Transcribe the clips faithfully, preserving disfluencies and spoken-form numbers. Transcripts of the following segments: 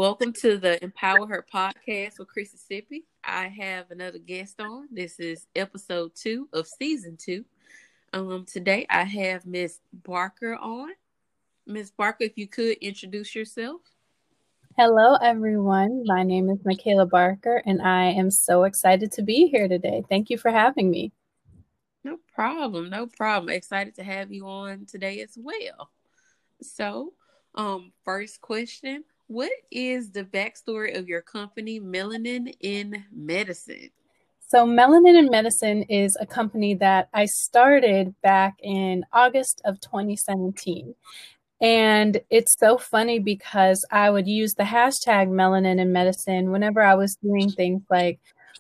Welcome to the Empower Her podcast with Chrississippi. I have another guest on. This is episode two of season two. Um, today I have Miss Barker on. Miss Barker, if you could introduce yourself. Hello, everyone. My name is Michaela Barker, and I am so excited to be here today. Thank you for having me. No problem. No problem. Excited to have you on today as well. So, um, first question. What is the backstory of your company, Melanin in Medicine? So Melanin in Medicine is a company that I started back in August of twenty seventeen. And it's so funny because I would use the hashtag Melanin in Medicine whenever I was doing things like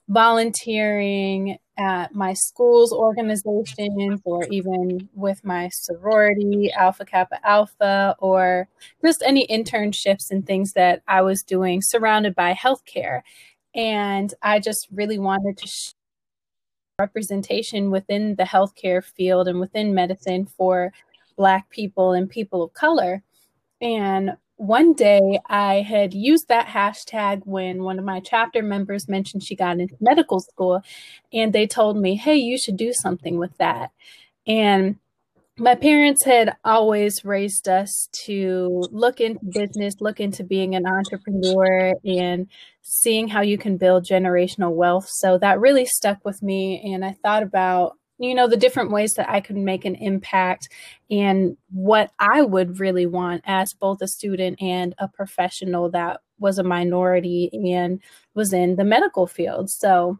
volunteering at my school's organizations, or even with my sorority, Alpha Kappa Alpha, or just any internships and things that I was doing surrounded by healthcare. And I just really wanted to show representation within the healthcare field and within medicine for Black people and people of color. And one day I had used that hashtag when one of my chapter members mentioned she got into medical school, and they told me, hey, you should do something with that. And my parents had always raised us to look into business, look into being an entrepreneur and seeing how you can build generational wealth. So that really stuck with me. And I thought about, you know, the different ways that I could make an impact and what I would really want as both a student and a professional that was a minority and was in the medical field. So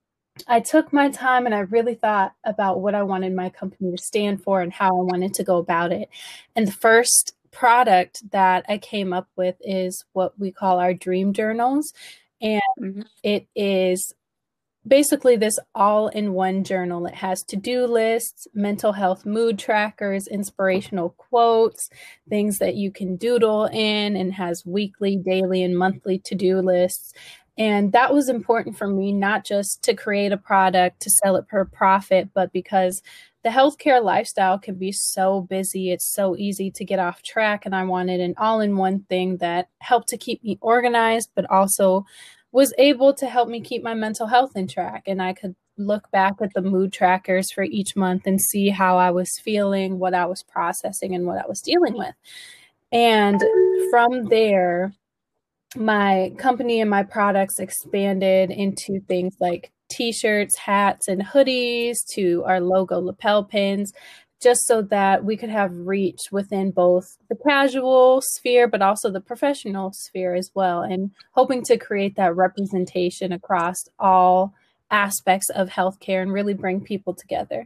I took my time and I really thought about what I wanted my company to stand for and how I wanted to go about it. And the first product that I came up with is what we call our dream journals. And mm-hmm. it is basically this all-in-one journal. It has to-do lists, mental health mood trackers, inspirational quotes, things that you can doodle in, and has weekly, daily, and monthly to-do lists. And that was important for me, not just to create a product to sell it for profit, but because the healthcare lifestyle can be so busy. It's so easy to get off track. And I wanted an all-in-one thing that helped to keep me organized, but also was able to help me keep my mental health in track. And I could look back at the mood trackers for each month and see how I was feeling, what I was processing, and what I was dealing with. And from there, my company and my products expanded into things like t-shirts, hats, and hoodies, to our logo lapel pins, just so that we could have reach within both the casual sphere, but also the professional sphere as well, and hoping to create that representation across all aspects of healthcare and really bring people together.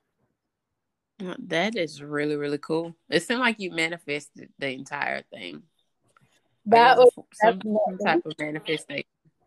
That is really, really cool. It seemed like you manifested the entire thing. That was some, some type of manifestation.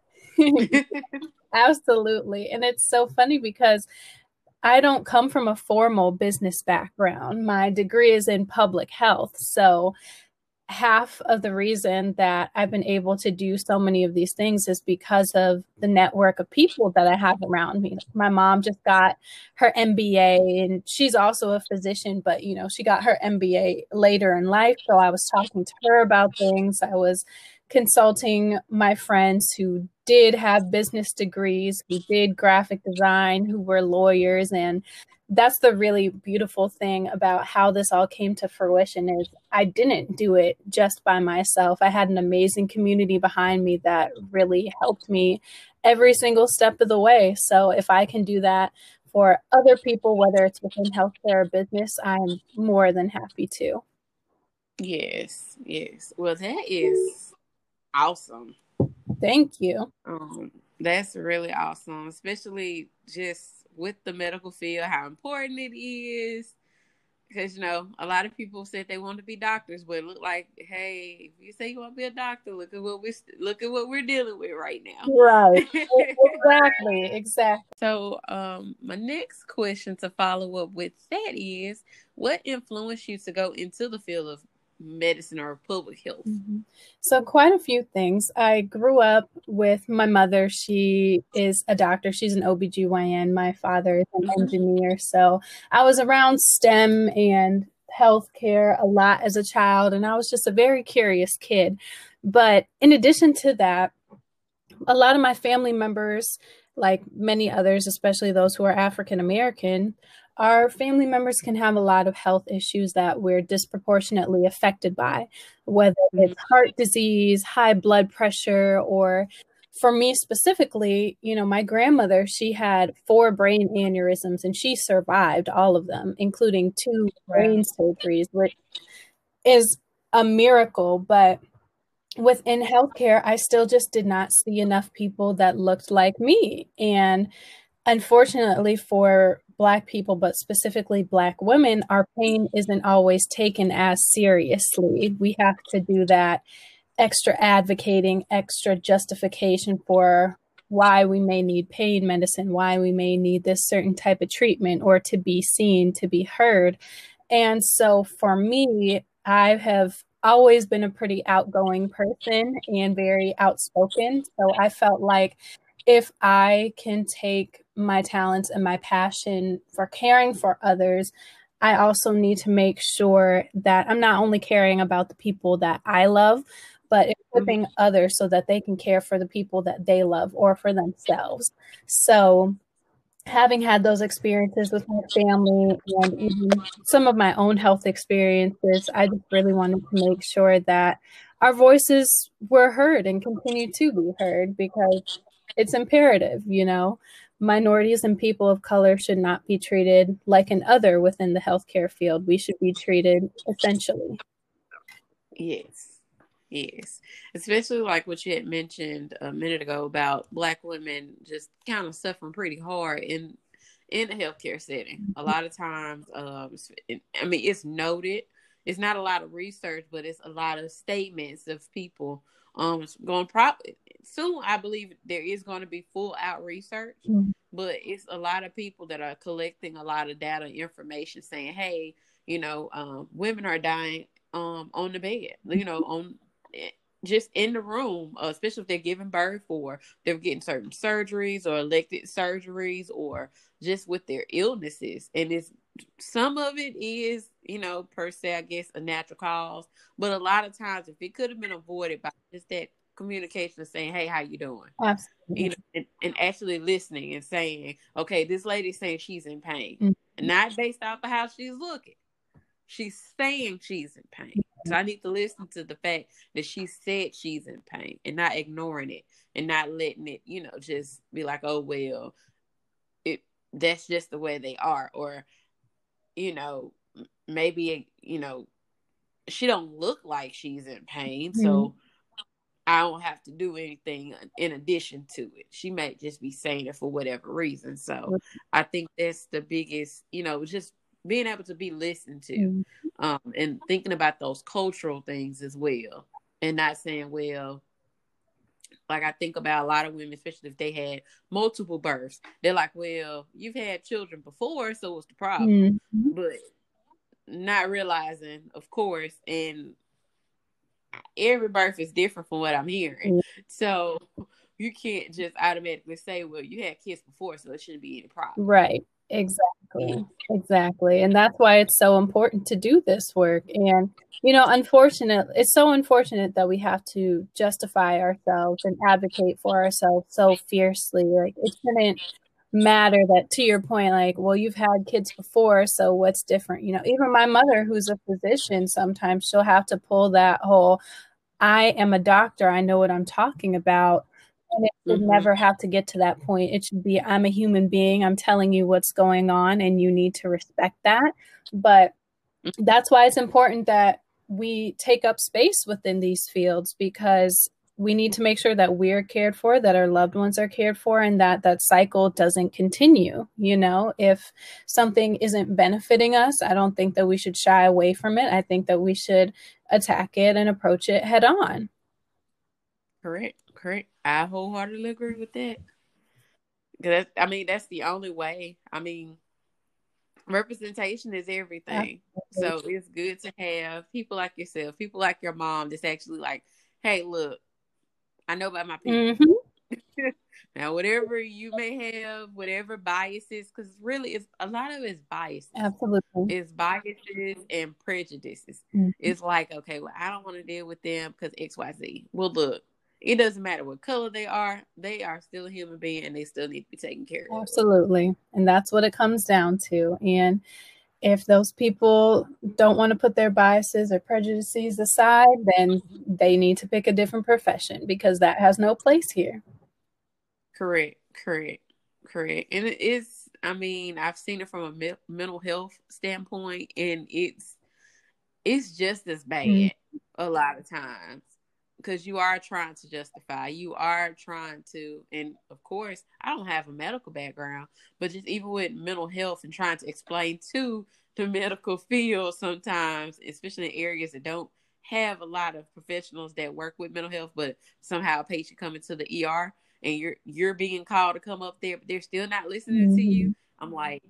Absolutely. And it's so funny because I don't come from a formal business background. My degree is in public health. So half of the reason that I've been able to do so many of these things is because of the network of people that I have around me. My mom just got her M B A, and she's also a physician, but you know, she got her M B A later in life. So I was talking to her about things. I was consulting my friends who did have business degrees, who did graphic design, who were lawyers. And that's the really beautiful thing about how this all came to fruition is I didn't do it just by myself. I had an amazing community behind me that really helped me every single step of the way. So if I can do that for other people, whether it's within healthcare or business, I'm more than happy to. Yes, yes. Well, that is awesome. Thank you. Um, that's really awesome, especially just with the medical field, how important it is. Because, you know, a lot of people said they want to be doctors, but it look like, hey, if you say you want to be a doctor, look at what we look at what we're dealing with right now. Right. Exactly. Exactly. So, um, my next question to follow up with that is, what influenced you to go into the field of medicine or public health? Mm-hmm. So quite a few things. I grew up with my mother. She is a doctor. She's an O B G Y N. My father is an mm-hmm. engineer. So I was around STEM and healthcare a lot as a child, and I was just a very curious kid. But in addition to that, a lot of my family members, like many others, especially those who are African American, our family members can have a lot of health issues that we're disproportionately affected by, whether Mhm. it's heart disease, high blood pressure, or for me specifically, you know, my grandmother, she had four brain aneurysms and she survived all of them, including two Wow. brain surgeries, which is a miracle. But within healthcare, I still just did not see enough people that looked like me. And unfortunately for Black people, but specifically Black women, our pain isn't always taken as seriously. We have to do that extra advocating, extra justification for why we may need pain medicine, why we may need this certain type of treatment, or to be seen, to be heard. And so for me, I have always been a pretty outgoing person and very outspoken. So I felt like if I can take my talents and my passion for caring for others, I also need to make sure that I'm not only caring about the people that I love, but equipping Mhm. others so that they can care for the people that they love or for themselves. So having had those experiences with my family and even some of my own health experiences, I just really wanted to make sure that our voices were heard and continue to be heard, because it's imperative, you know. Minorities and people of color should not be treated like an other within the healthcare field. We should be treated essentially. Yes. Yes. Especially like what you had mentioned a minute ago about Black women just kind of suffering pretty hard in in the healthcare setting. A lot of times, um, I mean, it's noted. It's not a lot of research, but it's a lot of statements of people um going probably soon. I believe there is going to be full out research, Mhm. but it's a lot of people that are collecting a lot of data information saying, hey, you know, um, women are dying um on the bed, you know, on just in the room, uh, especially if they're giving birth or they're getting certain surgeries or elected surgeries or just with their illnesses. And it's some of it is, you know, per se, I guess, a natural cause. But a lot of times, if it could have been avoided by just that communication of saying, hey, how you doing? You Absolutely. know, and, and actually listening and saying, okay, this lady's saying she's in pain. Mhm. Not based off of how she's looking. She's saying she's in pain. So I need to listen to the fact that she said she's in pain and not ignoring it and not letting it, you know, just be like, oh well, it that's just the way they are. Or, you know, maybe, you know, she don't look like she's in pain, Mhm. so I don't have to do anything in addition to it. She might just be saying it for whatever reason. So I think that's the biggest, you know, just being able to be listened to, Mhm. um, and thinking about those cultural things as well. And not saying, well, like I think about a lot of women, especially if they had multiple births, they're like, well, you've had children before, so what's the problem? Mhm. But not realizing, of course, and every birth is different from what I'm hearing. So you can't just automatically say, well, you had kids before, so it shouldn't be any problem. Right. Yeah. Exactly. Exactly. And that's why it's so important to do this work. And, you know, unfortunate, it's so unfortunate that we have to justify ourselves and advocate for ourselves so fiercely. Like, it shouldn't matter that, to your point, like, well, you've had kids before, so what's different? You know, even my mother, who's a physician, sometimes she'll have to pull that whole, I am a doctor, I know what I'm talking about. And it should Mm-hmm. never have to get to that point. It should be, I'm a human being, I'm telling you what's going on, and you need to respect that. But that's why it's important that we take up space within these fields, because we need to make sure that we're cared for, that our loved ones are cared for, and that that cycle doesn't continue. You know, if something isn't benefiting us, I don't think that we should shy away from it. I think that we should attack it and approach it head on. Correct. Correct. I wholeheartedly agree with that. Cause I mean, that's the only way. I mean, representation is everything. Absolutely. So it's good to have people like yourself, people like your mom that's actually like, hey, look, I know about my people. Mm-hmm. Now, whatever you may have, whatever biases, because really, it's a lot of it's biases. Absolutely. It's biases and prejudices. Mm-hmm. It's like, okay, well, I don't want to deal with them because X, Y, Z. Well, look, it doesn't matter what color they are. They are still a human being, and they still need to be taken care of. Absolutely. And that's what it comes down to. And if those people don't want to put their biases or prejudices aside, then they need to pick a different profession, because that has no place here. Correct, correct, correct. And it is, I mean, I've seen it from a me- mental health standpoint, and it's it's just as bad mm-hmm. a lot of times, because you are trying to justify, you are trying to, and of course, I don't have a medical background, but just even with mental health and trying to explain to the medical field sometimes, especially in areas that don't have a lot of professionals that work with mental health, but somehow a patient coming to the E R and you're you're being called to come up there, but they're still not listening mm-hmm. to you. I'm like,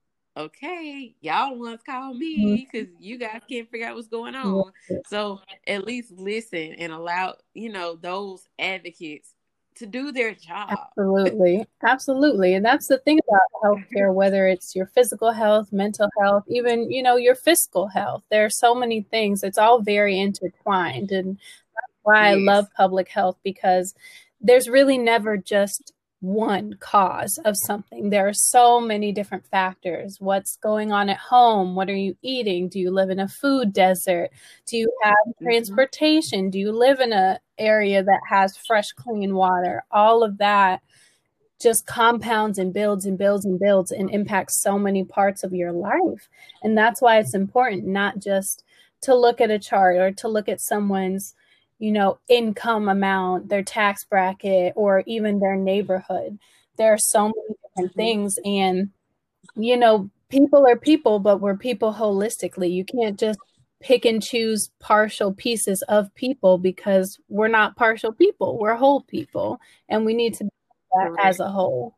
okay, y'all the ones call me because you guys can't figure out what's going on. So at least listen and allow, you know, those advocates to do their job. Absolutely. Absolutely. And that's the thing about healthcare, whether it's your physical health, mental health, even, you know, your fiscal health. There are so many things. It's all very intertwined. And that's why yes. I love public health, because there's really never just one cause of something. There are so many different factors. What's going on at home? What are you eating? Do you live in a food desert? Do you have mm-hmm. transportation? Do you live in an area that has fresh, clean water? All of that just compounds and builds and builds and builds and impacts so many parts of your life. And that's why it's important not just to look at a chart or to look at someone's, you know, income amount, their tax bracket, or even their neighborhood. There are so many different things. And, you know, people are people, but we're people holistically. You can't just pick and choose partial pieces of people, because we're not partial people. We're whole people. And we need to do that Correct. As a whole.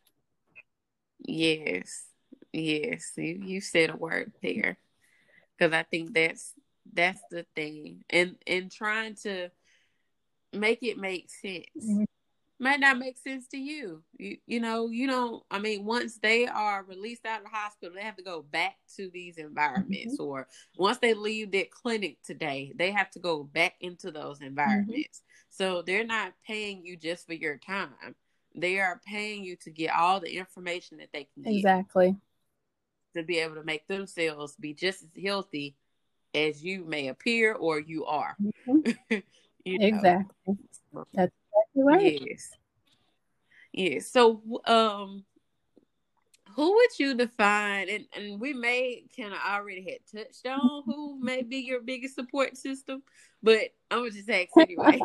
Yes. Yes. You, you said a word there. Because I think that's That's the thing. And and trying to make it make sense. Mm-hmm. Might not make sense to you. You you know, you don't, I mean, once they are released out of the hospital, they have to go back to these environments. Mm-hmm. Or once they leave their clinic today, they have to go back into those environments. Mm-hmm. So they're not paying you just for your time. They are paying you to get all the information that they can get. Exactly. To be able to make themselves be just as healthy as you may appear or you are. Mm-hmm. you know? Exactly. That's exactly right. Yes. Yes. So, um, who would you define, and, and we may kind of already had touched on who may be your biggest support system, but I'm going to just ask anyway.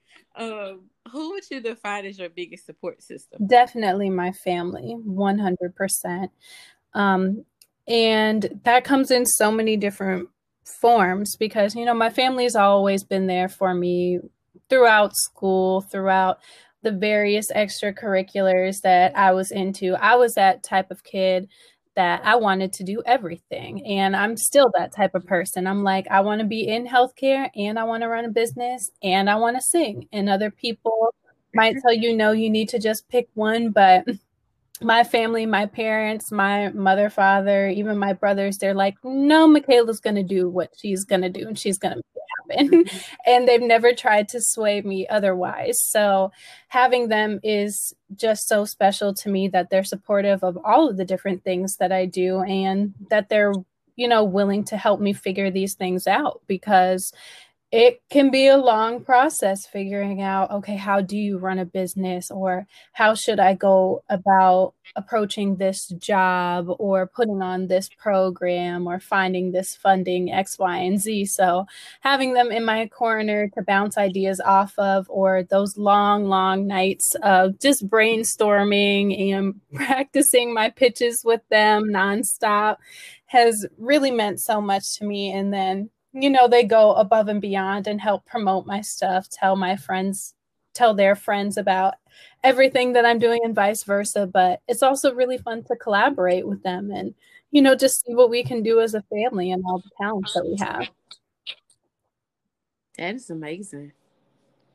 um, who would you define as your biggest support system? Definitely my family, one hundred percent. Um, and that comes in so many different forms, because, you know, my family's always been there for me throughout school, throughout the various extracurriculars that I was into. I was that type of kid that I wanted to do everything. And I'm still that type of person. I'm like, I want to be in healthcare, and I want to run a business, and I want to sing. And other people might tell you, no, you need to just pick one. But my family, my parents, my mother, father, even my brothers, they're like, no, Michaela's going to do what she's going to do, and she's going to make it happen. And they've never tried to sway me otherwise. So having them is just so special to me, that they're supportive of all of the different things that I do, and that they're, you know, willing to help me figure these things out, because it can be a long process figuring out, okay, how do you run a business, or how should I go about approaching this job, or putting on this program, or finding this funding, X, Y, and Z. So having them in my corner to bounce ideas off of, or those long, long nights of just brainstorming and practicing my pitches with them nonstop, has really meant so much to me. And then, you know, they go above and beyond and help promote my stuff, tell my friends, tell their friends about everything that I'm doing, and vice versa. But it's also really fun to collaborate with them and, you know, just see what we can do as a family and all the talents that we have. That is amazing.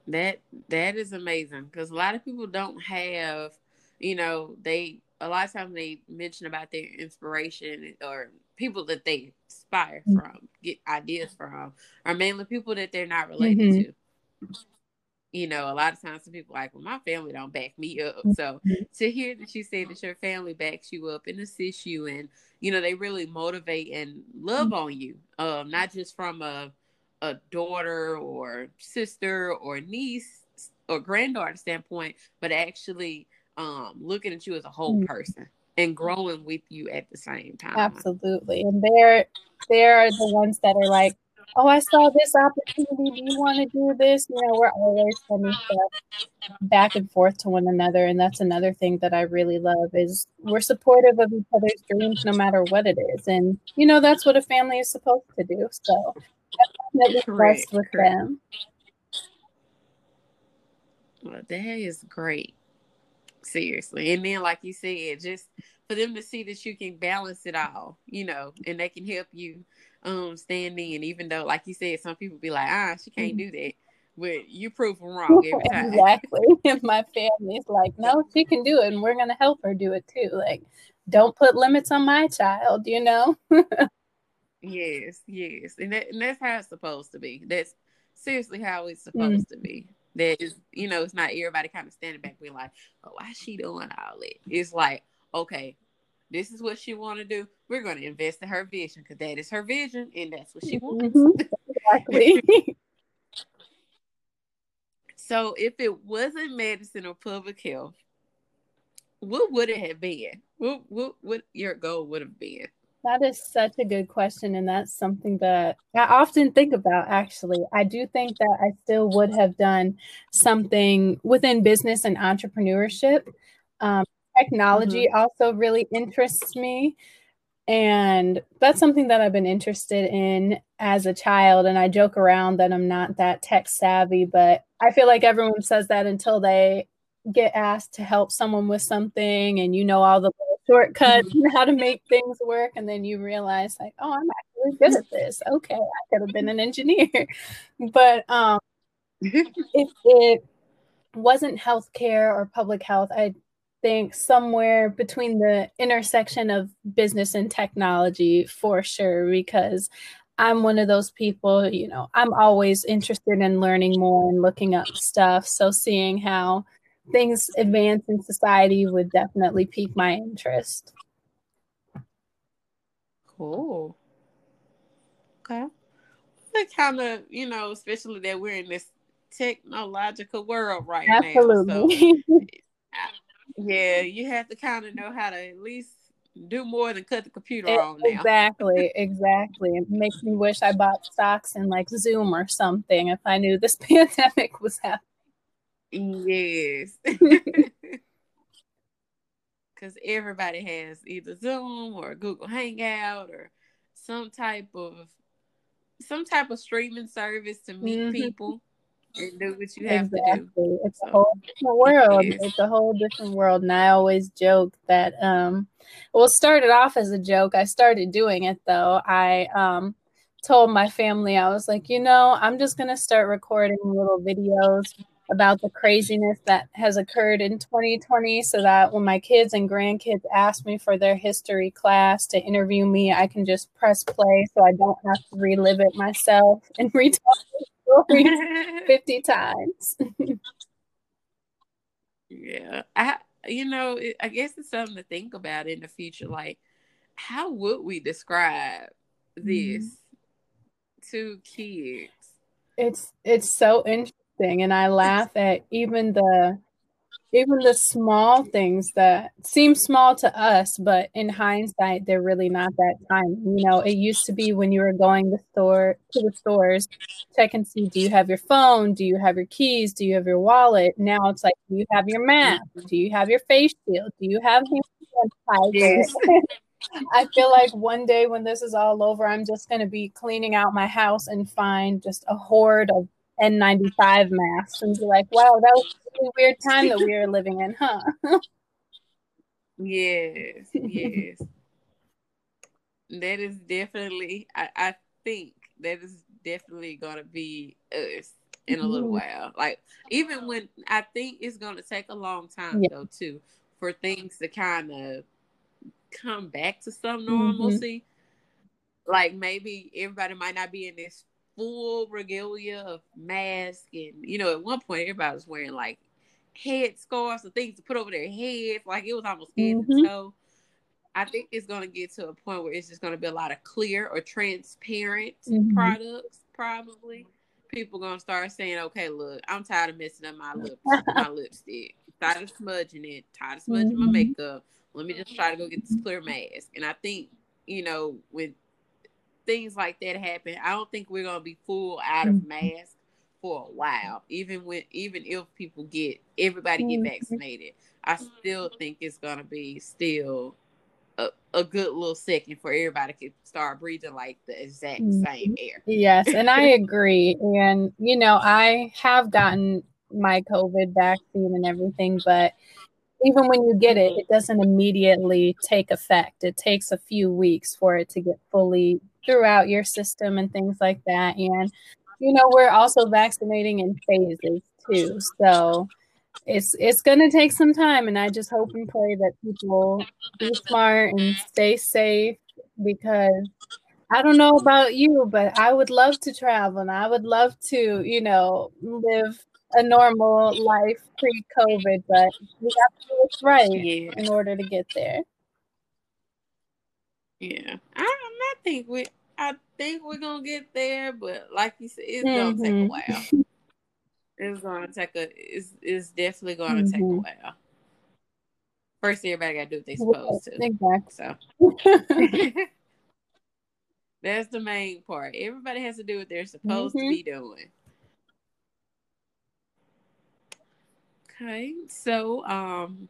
That that is amazing because a lot of people don't have, you know, they a lot of times they mention about their inspiration or people that they inspire from, get ideas from, are mainly people that they're not related Mm-hmm. to. You know, a lot of times some people are like, well, my family don't back me up. So to hear that you say that your family backs you up and assists you and, you know, they really motivate and love on you, um, not just from a a daughter or sister or niece or granddaughter standpoint, but actually um looking at you as a whole Mm-hmm. person and growing with you at the same time. Absolutely. And they're they're the ones that are like, oh, I saw this opportunity. Do you want to do this? You know, we're always sending stuff back and forth to one another. And that's another thing that I really love is we're supportive of each other's dreams no matter what it is. And you know, that's what a family is supposed to do. So I'm definitely Correct. blessed with Correct. them. Well, that is great. Seriously. And then, like you said, just for them to see that you can balance it all, you know, and they can help you um stand in, even though, like you said, some people be like, ah, she can't do that. But you prove them wrong every time. Exactly. And my family's like, no, she can do it. And we're going to help her do it too. Like, don't put limits on my child, you know? Yes, yes. And, that, and that's how it's supposed to be. That's seriously how it's Mm. supposed to be. That is, you know, it's not everybody kind of standing back being like, oh, why is she doing all that? It's like, okay, this is what she want to do. We're going to invest in her vision because that is her vision and that's what she wants. Mm-hmm. Exactly. So if it wasn't medicine or public health, what would it have been? What what what your goal would have been? That is such a good question. And that's something that I often think about, actually. I do think that I still would have done something within business and entrepreneurship. Um, technology Mm-hmm. also really interests me. And that's something that I've been interested in as a child. And I joke around that I'm not that tech savvy, but I feel like everyone says that until they get asked to help someone with something and you know all the little shortcuts and how to make things work. And then you realize, like, oh, I'm actually good at this. Okay, I could have been an engineer. But um, if it wasn't healthcare or public health, I think somewhere between the intersection of business and technology for sure, because I'm one of those people, you know, I'm always interested in learning more and looking up stuff. So seeing how things advance in society would definitely pique my interest. Cool. Okay. That kind of, you know, especially that we're in this technological world right now. So, Absolutely. yeah, you have to kind of know how to at least do more than cut the computer It, on now. exactly, exactly. It makes me wish I bought stocks in like Zoom or something if I knew this pandemic was Yes. happening. Because everybody has either Zoom or Google Hangout or some type of some type of streaming service to meet Hmm. people and do what you have to do. Exactly. It's a So, whole different world. yes. It's a whole different world. And I always joke that, um, well, it started off as a joke. I started doing it though. I um, told my family, I was like, you know, I'm just going to start recording little videos about the craziness that has occurred in twenty twenty so that when my kids and grandkids ask me for their history class to interview me, I can just press play so I don't have to relive it myself and retell stories fifty times. Yeah. I you know, it, I guess it's something to think about in the future. Like, how would we describe this to kids? It's it's so interesting, and I laugh at even the even the small things that seem small to us, but in hindsight, they're really not that tiny. You know, it used to be when you were going the store to the stores, check and see, do you have your phone? Do you have your keys? Do you have your wallet? Now it's like, do you have your mask? Do you have your face shield? Do you have hand sanitizer? Yes. I feel like one day when this is all over, I'm just going to be cleaning out my house and find just a horde of N ninety-five masks and be like, wow, that was a really weird time that we were living in, huh? Yes. Yes. That is definitely I, I think that is definitely gonna be us. in a little Mhm. while. Like, even when I think it's going to take a long time, Yeah. though, too, for things to kind of come back to some Mm-hmm. normalcy. Like, maybe everybody might not be in this full regalia of mask. And, you know, at one point, everybody was wearing, like, head scarves or things to put over their heads. Like, it was almost head to Mm-hmm. toe. I think it's going to get to a point where it's just going to be a lot of clear or transparent Mm-hmm. products, probably. People going to start saying, okay, look, I'm tired of messing up my lips, my lipstick. Tired of smudging it. Tired of smudging my Mm-hmm. makeup. Let me just try to go get this clear mask. And I think, you know, when things like that happen, I don't think we're going to be full out of masks for a while. Even when, even if people get, everybody get Mm-hmm. vaccinated, I still think it's going to be still a, a good little second for everybody to start breathing like the exact same air. Yes, and I agree. And, you know, I have gotten my COVID vaccine and everything, but even when you get it, it doesn't immediately take effect. It takes a few weeks for it to get fully throughout your system and things like that. And, you know, we're also vaccinating in phases too. So it's it's going to take some time. And I just hope and pray that people be smart and stay safe, because I don't know about you, but I would love to travel and I would love to, you know, live a normal life pre-COVID, but we have to do what's right Yeah, in order to get there. yeah. I, I think we, I think we're gonna get there, but like you said, it's gonna take a Mm-hmm. while. It's gonna take a. It's it's definitely gonna take a Mm-hmm. while. First, everybody gotta do what they Right, supposed to. So exactly. that's the main part. Everybody has to do what they're supposed to Mm-hmm. be doing. Okay, so um,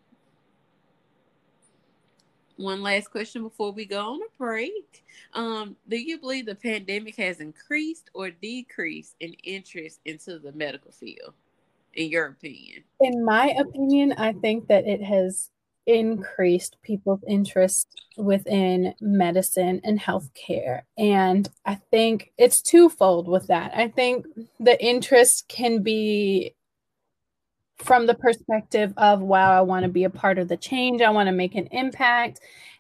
one last question before we go on a break. Um, do you believe the pandemic has increased or decreased in interest into the medical field, in your opinion? In my opinion, I think that it has increased people's interest within medicine and healthcare. And I think it's twofold with that. I think the interest can be from the perspective of, wow, I want to be a part of the change, I want to make an impact.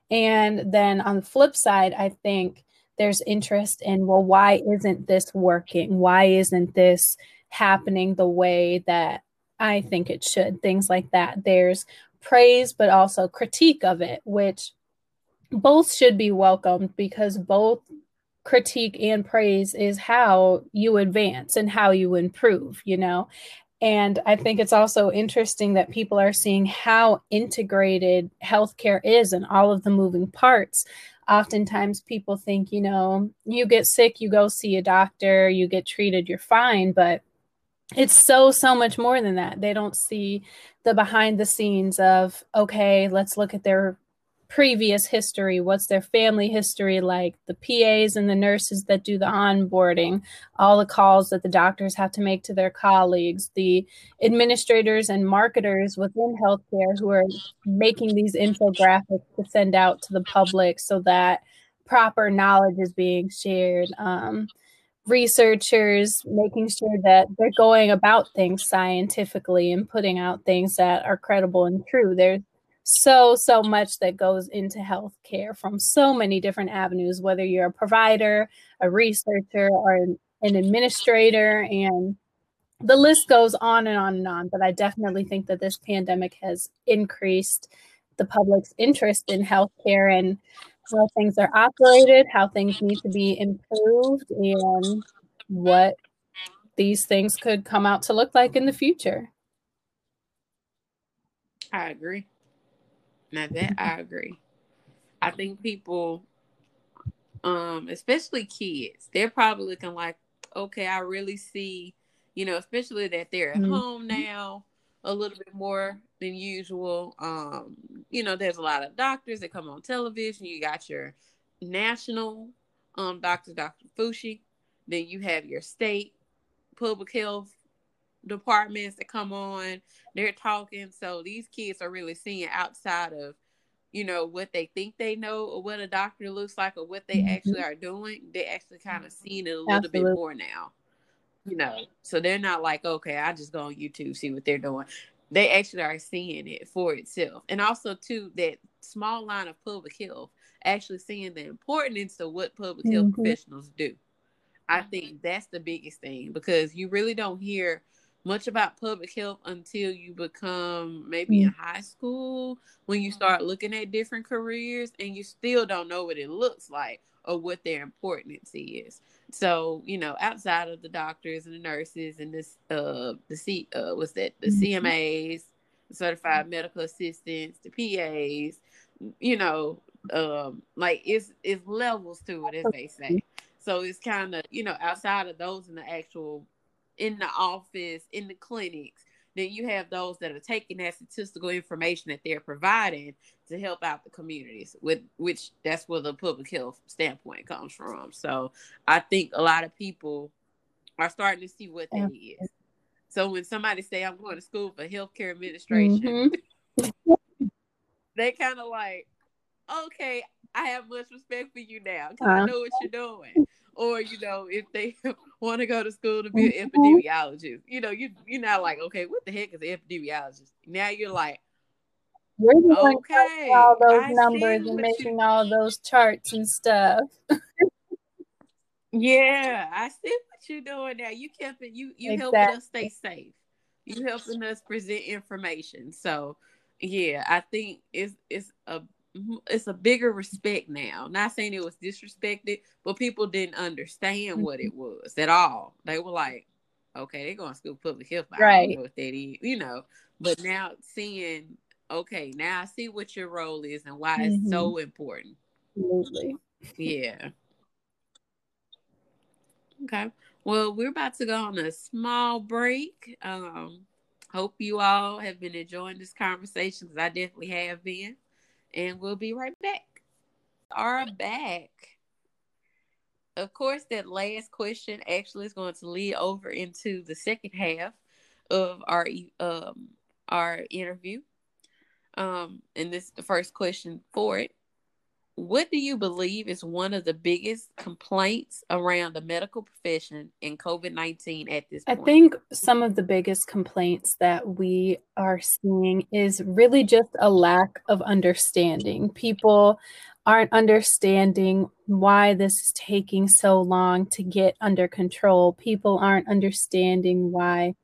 And then on the flip side, I think there's interest in, well, why isn't this working? Why isn't this happening the way that I think it should? Things like that. There's praise, but also critique of it, which both should be welcomed, because both critique and praise is how you advance and how you improve, you know? And I think it's also interesting that people are seeing how integrated healthcare is and all of the moving parts. Oftentimes people think, you know, you get sick, you go see a doctor, you get treated, you're fine. But it's so, so much more than that. They don't see the behind the scenes of, okay, let's look at their previous history. What's their family history like? The P As and the nurses that do the onboarding, all the calls that the doctors have to make to their colleagues, the administrators and marketers within healthcare who are making these infographics to send out to the public so that proper knowledge is being shared. Um, researchers making sure that they're going about things scientifically and putting out things that are credible and true. There's so, so much that goes into healthcare from so many different avenues, whether you're a provider, a researcher, or an, an administrator, and the list goes on and on and on. But I definitely think that this pandemic has increased the public's interest in healthcare and how things are operated, how things need to be improved, and what these things could come out to look like in the future. I agree. Now that I agree. I think people, um, especially kids, they're probably looking like, okay, I really see, you know, especially that they're at Mm-hmm. home now a little bit more than usual. Um, you know, there's a lot of doctors that come on television. You got your national um doctor, Doctor Fushi. Then you have your state public health departments that come on. They're talking. So these kids are really seeing outside of, you know, what they think they know or what a doctor looks like or what they Mm-hmm. actually are doing. They actually kind of seeing it a little bit Absolutely. more now. you know, so they're not like, okay, I just go on YouTube, see what they're doing. They actually are seeing it for itself. And also, too, that small line of public health, actually seeing the importance of what public health Mm-hmm. professionals do. I think that's the biggest thing, because you really don't hear much about public health until you become maybe in high school, when you start looking at different careers, and you still don't know what it looks like or what their importance is. So, you know, outside of the doctors and the nurses and this uh the C uh what's that, the C M As, the certified medical assistants, the P As, you know, um like it's it's levels to it, as they say. So it's kind of, you know, outside of those in the actual, in the office, in the clinics, then you have those that are taking that statistical information that they're providing to help out the communities, with which that's where the public health standpoint comes from. So I think a lot of people are starting to see what that Yeah. is. So when somebody say, I'm going to school for healthcare administration, Mm-hmm. they kind of like, okay, I have much respect for you now, because I Uh, know what you're doing. Or, you know, if they want to go to school to be an mm-hmm. epidemiologist, you know, you you're not like, okay, what the heck is an epidemiologist? Now you're like, You're the one counting all okay, those I numbers see and what you. making all those charts and stuff. Yeah, I see what you're doing now. You kept it. You you helping us Exactly. stay safe. You helping us present information. So, yeah, I think it's it's a it's a bigger respect now. Not saying it was disrespected, but people didn't understand what it was at all. They were like, okay, they're going to school public health, but I don't Right. know what that is, you know. But now seeing, okay, now I see what your role is and why it's Mm-hmm. so important. Absolutely. Yeah. Okay. Well, we're about to go on a small break. Um, hope you all have been enjoying this conversation, because I definitely have been. And we'll be right back. Are back. Of course, that last question actually is going to lead over into the second half of our um our interview. Um, and this is the first question for it. What do you believe is one of the biggest complaints around the medical profession in COVID nineteen at this I point? think some of the biggest complaints that we are seeing is really just a lack of understanding. People aren't understanding why this is taking so long to get under control. People aren't understanding why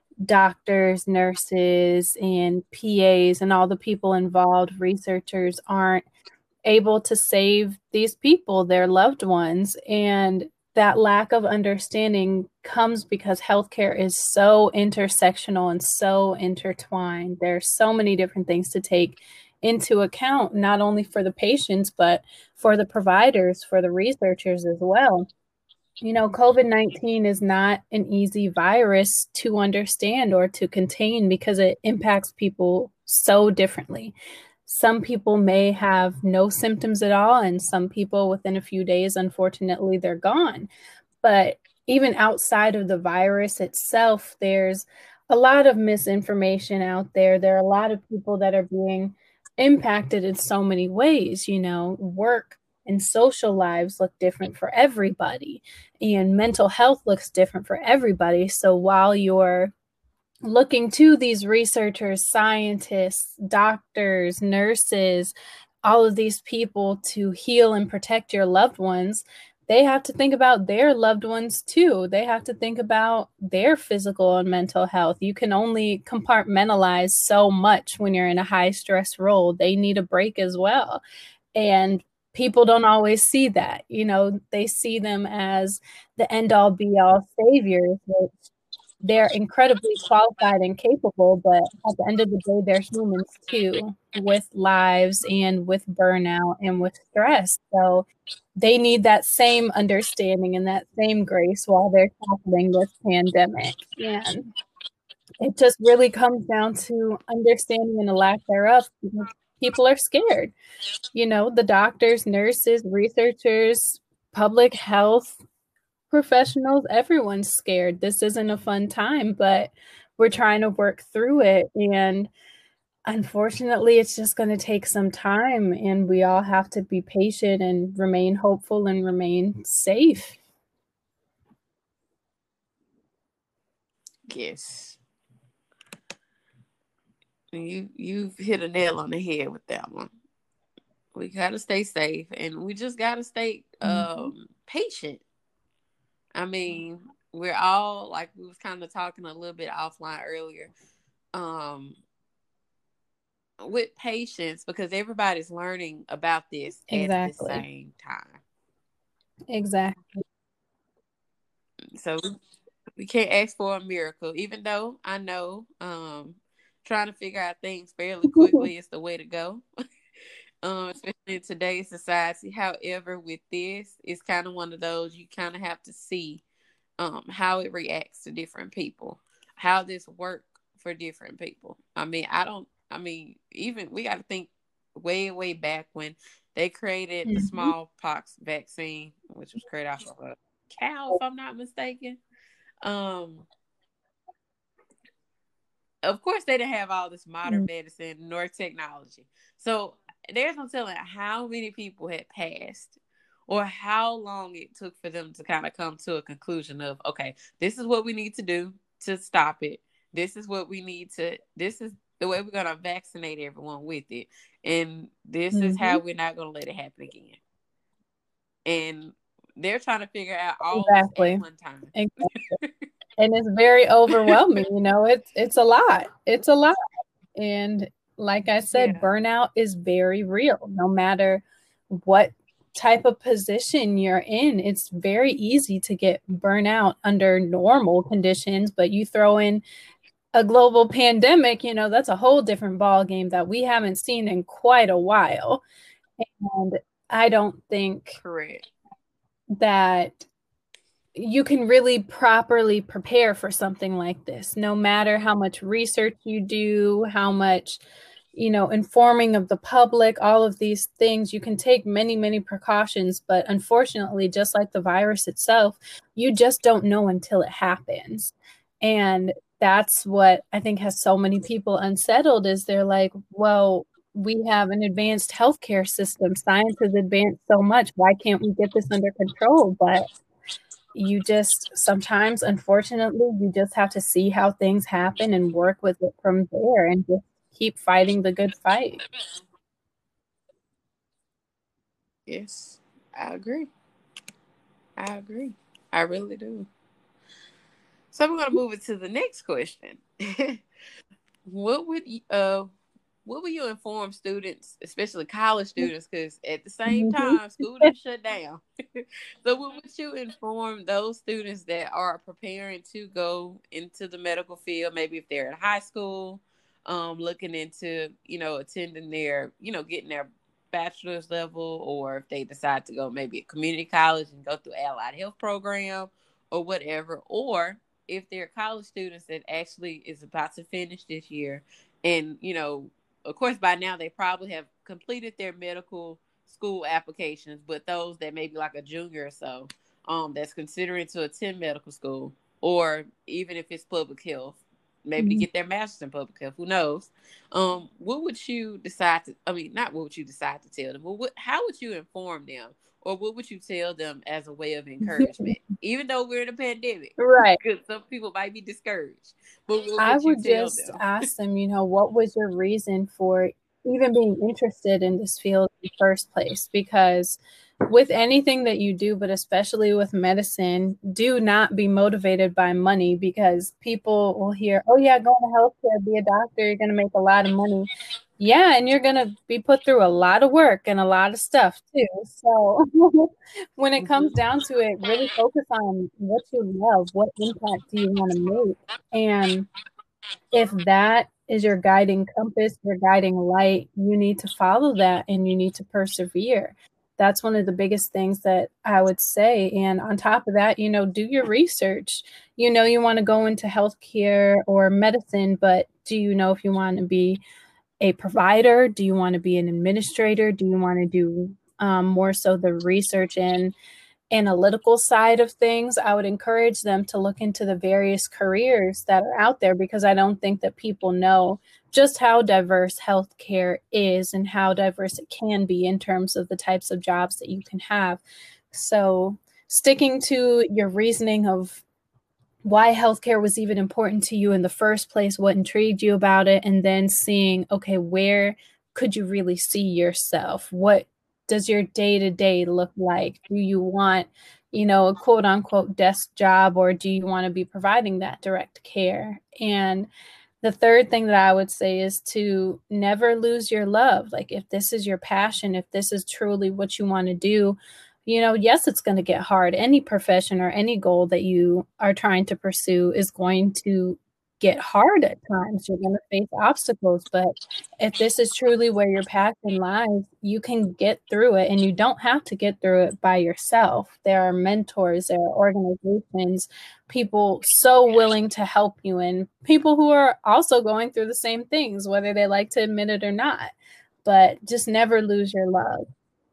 doctors, nurses, and P As and all the people involved, researchers, aren't able to save these people, their loved ones. And that lack of understanding comes because healthcare is so intersectional and so intertwined. There's so many different things to take into account, not only for the patients, but for the providers, for the researchers as well. You know, COVID nineteen is not an easy virus to understand or to contain, because it impacts people so differently. Some people may have no symptoms at all, and some people within a few days, unfortunately, they're gone. But even outside of the virus itself, there's a lot of misinformation out there. There are a lot of people that are being impacted in so many ways. You know, work and social lives look different for everybody, and mental health looks different for everybody. So while you're looking to these researchers, scientists, doctors, nurses, all of these people to heal and protect your loved ones, they have to think about their loved ones too. They have to think about their physical and mental health. You can only compartmentalize so much when you're in a high stress role. They need a break as well. And people don't always see that. You know, they see them as the end all be all saviors, which they're incredibly qualified and capable, but at the end of the day, they're humans too, with lives and with burnout and with stress. So they need that same understanding and that same grace while they're tackling this pandemic. And it just really comes down to understanding and a lack thereof. People are scared. You know, the doctors, nurses, researchers, public health professionals, everyone's scared. This isn't a fun time, but we're trying to work through it. And unfortunately, it's just going to take some time, and we all have to be patient and remain hopeful and remain safe. Yes. You you've hit a nail on the head with that one. We gotta stay safe, and we just gotta stay Mm-hmm. um patient. I mean, we're all, like we was kind of talking a little bit offline earlier, um, with patience, because everybody's learning about this at the Exactly. same time. Exactly. So we can't ask for a miracle, even though I know um trying to figure out things fairly quickly is the way to go. Um, especially in today's society. However, with this, it's kind of one of those you kind of have to see um how it reacts to different people, how this work for different people. I mean, I don't. I mean, even we got to think way, way back when they created the Mm-hmm. smallpox vaccine, which was created off of a cow, if I'm not mistaken. Um, of course, they didn't have all this modern medicine nor technology. So there's no telling how many people had passed or how long it took for them to kind of come to a conclusion of, okay, this is what we need to do to stop it. This is what we need to, this is the way we're going to vaccinate everyone with it. And this is Mm-hmm. how we're not going to let it happen again. And they're trying to figure out all this at Exactly. one time. Exactly. And it's very overwhelming. You know, it's it's a lot. It's a lot. And like I said, Yeah. burnout is very real. No matter what type of position you're in, it's very easy to get burnout under normal conditions, but you throw in a global pandemic, you know, that's a whole different ball game that we haven't seen in quite a while. And I don't think Correct. that you can really properly prepare for something like this, no matter how much research you do, how much, you know, informing of the public, all of these things. You can take many, many precautions, but unfortunately, just like the virus itself, you just don't know until it happens. And that's what I think has so many people unsettled is they're like, well, we have an advanced healthcare system. Science has advanced so much. Why can't we get this under control? But you just sometimes, unfortunately, you just have to see how things happen and work with it from there and just keep fighting the good fight. Yes, I agree. I agree. I really do. So we're gonna move it to the next question. what would you, uh what would you inform students, especially college students, because at the same Mhm. time school done shut down. So what would you inform those students that are preparing to go into the medical field, maybe if they're in high school, um, looking into, you know, attending their, you know, getting their bachelor's level, or if they decide to go maybe a community college and go through allied health program or whatever, or if they're college students that actually is about to finish this year, and you know, of course by now they probably have completed their medical school applications, but those that may be like a junior or so, um that's considering to attend medical school, or even if it's public health, maybe to Mhm. get their master's in public health, who knows. Um what would you decide to, I mean, not what would you decide to tell them, but what, how would you inform them, or what would you tell them as a way of encouragement, even though we're in a pandemic? Right. Because some people might be discouraged, but what I would you would tell just them? ask them, you know, what was your reason for even being interested in this field in the first place? Because with anything that you do, but especially with medicine, do not be motivated by money, because people will hear, oh, yeah, go into healthcare, be a doctor, you're going to make a lot of money. Yeah, and you're going to be put through a lot of work and a lot of stuff too. So when it comes Mm-hmm. down to it, really focus on what you love, what impact do you want to make. And if that is your guiding compass, your guiding light, you need to follow that and you need to persevere. That's one of the biggest things that I would say. And on top of that, you know, do your research. You know, you want to go into healthcare or medicine, but do you know if you want to be a provider? Do you want to be an administrator? Do you want to do um, more so the research and analytical side of things? I would encourage them to look into the various careers that are out there, because I don't think that people know just how diverse healthcare is and how diverse it can be in terms of the types of jobs that you can have. So sticking to your reasoning of why healthcare was even important to you in the first place, what intrigued you about it, and then seeing, okay, where could you really see yourself? What does your day-to-day look like? Do you want, you know, a quote unquote desk job, or do you want to be providing that direct care? And the third thing that I would say is to never lose your love. Like, if this is your passion, if this is truly what you want to do, you know, yes, it's going to get hard. Any profession or any goal that you are trying to pursue is going to get hard at times. You're going to face obstacles. But if this is truly where your passion lies, you can get through it, and you don't have to get through it by yourself. There are mentors, there are organizations, people so willing to help you, and people who are also going through the same things, whether they like to admit it or not. But just never lose your love.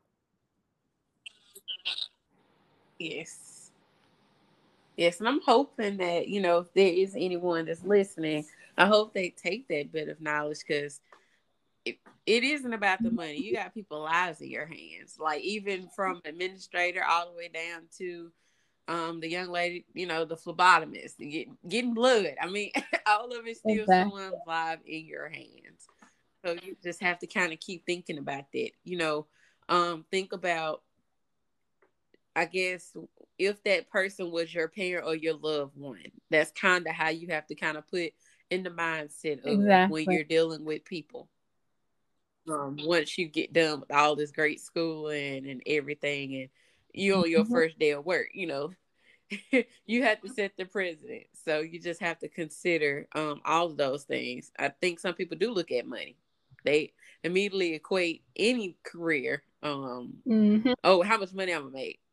Yes. Yes, and I'm hoping that, you know, if there is anyone that's listening, I hope they take that bit of knowledge, because it, it isn't about the money. You got people's lives in your hands, like even from administrator all the way down to um, the young lady, you know, the phlebotomist, get, getting blood. I mean, all of it's still Exactly. someone's life in your hands. So you just have to kind of keep thinking about that, you know, um, think about, I guess, if that person was your parent or your loved one. That's kind of how you have to kind of put in the mindset of when Exactly. you're dealing with people. Um, once you get done with all this great schooling and everything, and you on your Mhm. first day of work, you know, you have to set the president. So you just have to consider um, all of those things. I think some people do look at money. They immediately equate any career. Um, Mhm. oh, how much money I'm gonna make?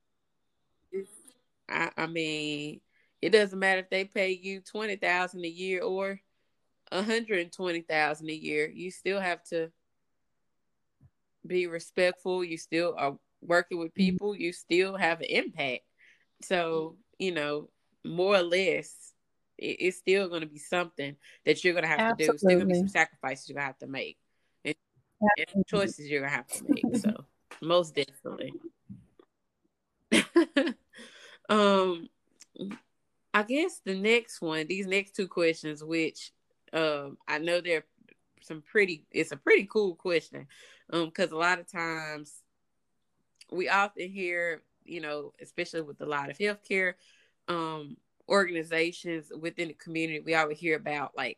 I, I mean, it doesn't matter if they pay you twenty thousand a year or a hundred and twenty thousand a year. You still have to be respectful. You still are working with people. You still have an impact. So, you know, more or less, it, it's still going to be something that you're going to have to do. It's still going to be some Absolutely. sacrifices you're going to have to make, and, and Absolutely. choices you're going to have to make. So, most definitely. um, I guess the next one, these next two questions, which um, I know they're some pretty, it's a pretty cool question, um, because a lot of times we often hear, you know, especially with a lot of healthcare um, organizations within the community, we always hear about like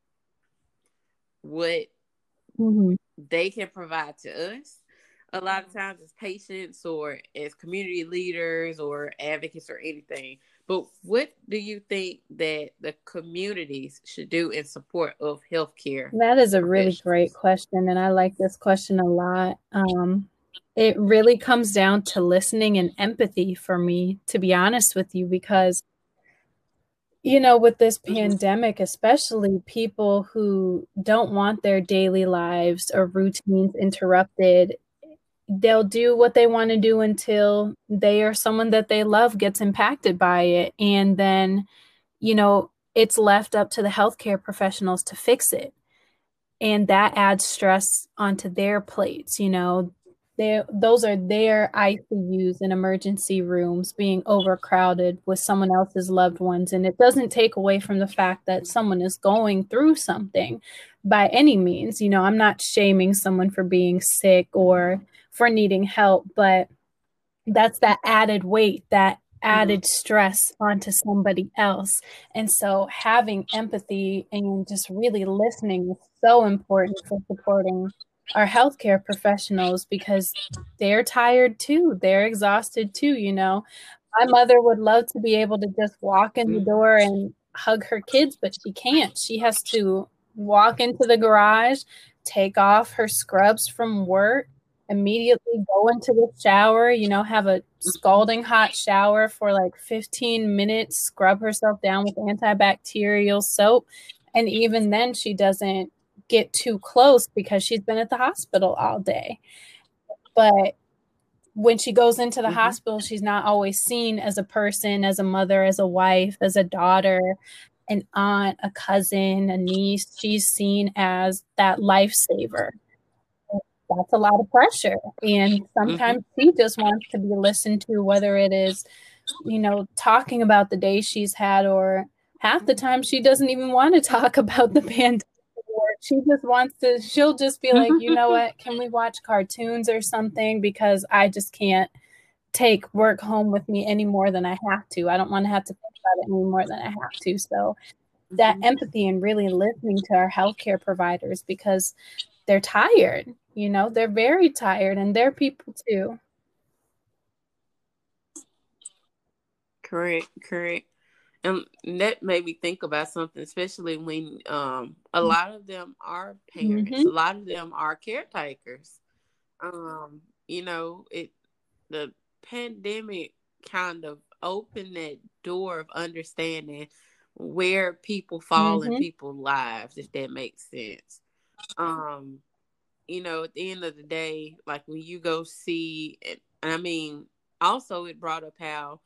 what Mhm. they can provide to us. A lot of times as patients or as community leaders or advocates or anything. But what do you think that the communities should do in support of healthcare That is a really great professionals? question, and I like this question a lot. Um, it really comes down to listening and empathy for me, to be honest with you, because, you know, with this Mm-hmm. pandemic, especially people who don't want their daily lives or routines interrupted, they'll do what they want to do until they or someone that they love gets impacted by it. And then, you know, it's left up to the healthcare professionals to fix it. And that adds stress onto their plates, you know. They, those are their I C Us and emergency rooms being overcrowded with someone else's loved ones. And it doesn't take away from the fact that someone is going through something by any means. You know, I'm not shaming someone for being sick or for needing help, but that's that added weight, that Mm-hmm. added stress onto somebody else. And so having empathy and just really listening is so important for supporting our healthcare professionals, because they're tired too. They're exhausted too, you know. My mother would love to be able to just walk in the Mm-hmm. door and hug her kids, but she can't. She has to walk into the garage, take off her scrubs from work, immediately go into the shower, you know, have a scalding hot shower for like fifteen minutes, scrub herself down with antibacterial soap. And even then, she doesn't get too close because she's been at the hospital all day. But when she goes into the Mm-hmm. hospital, she's not always seen as a person, as a mother, as a wife, as a daughter, an aunt, a cousin, a niece. She's seen as that lifesaver. That's a lot of pressure. And Mm-hmm. sometimes she just wants to be listened to, whether it is you know, talking about the day she's had, or half the time she doesn't even want to talk about the pandemic. She just wants to, she'll just be like, you know what, can we watch cartoons or something? Because I just can't take work home with me any more than I have to. I don't want to have to think about it any more than I have to. So that mm-hmm. empathy and really listening to our healthcare providers, because they're tired, you know, they're very tired, and they're people too. Correct, correct. And that made me think about something, especially when um, a lot of them are parents, mm-hmm. a lot of them are caretakers. Um, you know, it the pandemic kind of opened that door of understanding where people fall mm-hmm. in people's lives, if that makes sense. Um, you know, at the end of the day, like when you go see, and I mean, also it brought up how